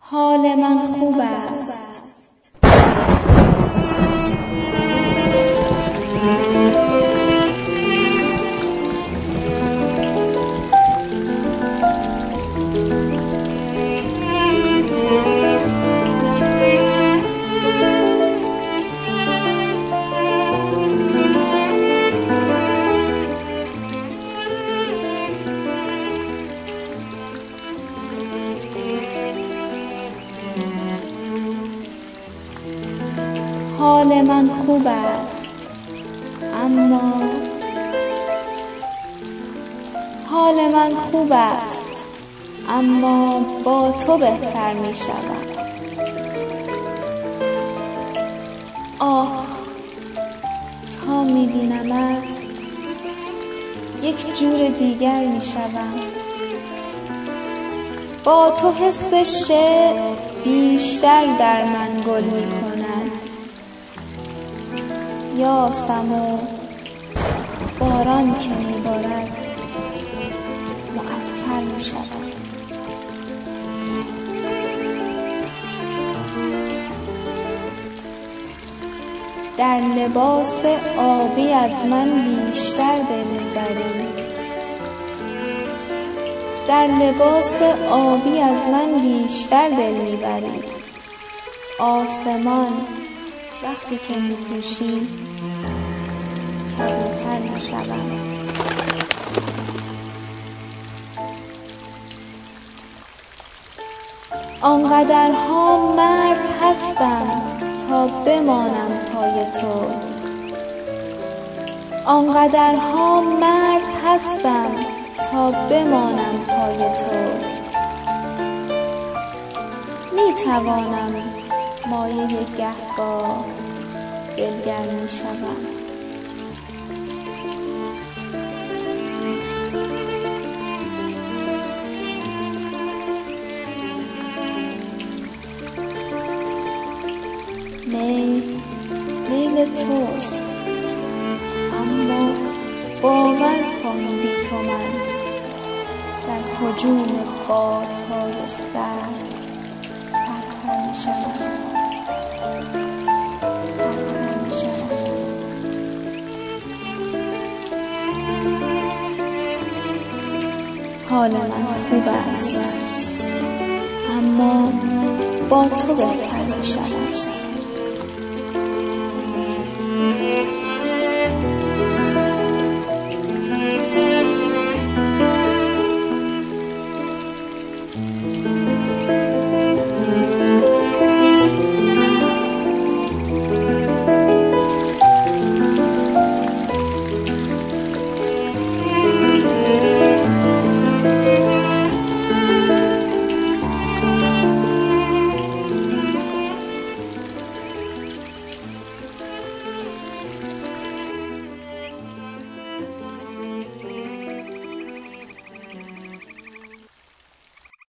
حال من خوب است. حال من خوب است، اما حال من خوب است، اما با تو بهتر می شود. آخ، تا می بینمت یک جور دیگر می شوم. با تو حس شعر بیشتر در من گل می کند. یاسم و باران که می بارد معطر می شود. در لباس آبی از من بیشتر دل می بری. در لباس آبی از من بیشتر دل می بری. آسمان وقتی که می پوشی کبوتر می شود. آنقدرها مرد هستم تا بمانم پای تو. آنقدرها مرد هستم تا بمانم پای تو. می توانم مایه گهگاه دلگر می شوم. میل توست، اما باور کن بی تو من در هجوم بادهای سرد پرپر می شوم. حال من خوب است، اما با تو بهتر می شود.